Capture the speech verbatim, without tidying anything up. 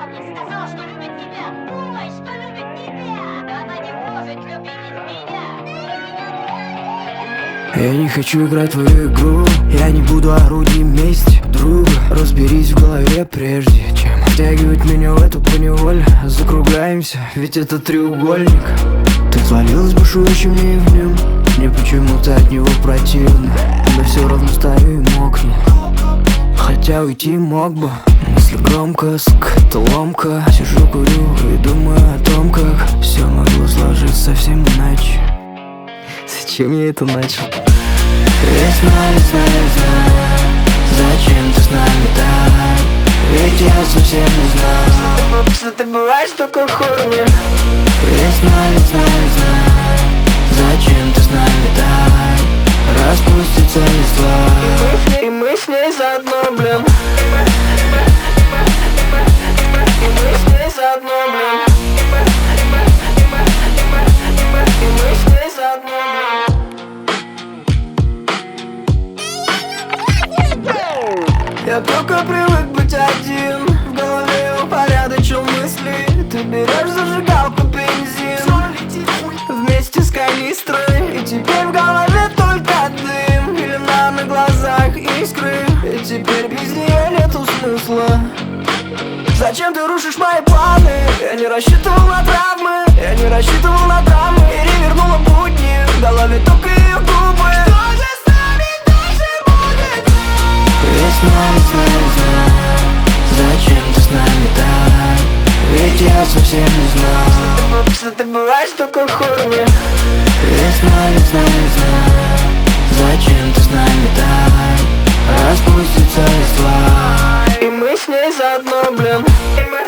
и сказал, что любит тебя. Ой, что любит тебя. Она не может любить меня. Я не хочу играть в твою игру. Я не буду орудием мести друга. Разберись в голове прежде, чем втягивать меня в эту поневоле. Закругляемся, ведь это треугольник. Ты взвалилась бушующим ливнем. Мне почему-то от него противно, но все равно стою и мокну. Хотя уйти мог бы. Мысли громко, сука, ломка. Сижу, курю и думаю о том, как все могло сложиться совсем иначе. Зачем я это начал? Весна, весна, весна. Зачем ты с нами так? Ведь я совсем не знал, что ты бываешь только в форме. Весна, весна, весна. Зачем ты с нами так? Распустится листва, и мы с ней заодно, блин. И мы с ней заодно, блин. И мы с ней заодно, блин. Я только привык быть один. В голове упорядочил мысли. Ты берешь зажигалку, бензин вместе с канистрой, и теперь в голове только дым. Пелена на глазах, искры, и теперь без нее нету смысла. Зачем ты рушишь мои планы? Я не рассчитывал на травмы, я не рассчитывал на драмы. Перевернула будни, в голове только ее губы. Что же с нами дальше будет? Весна, весна, весна. Зачем ты с нами так? Ведь я совсем не знал, что ты бываешь только в форме. Весна, весна, весна. Зачем ты с нами так? Распустится листва, и мы с ней заодно, блин.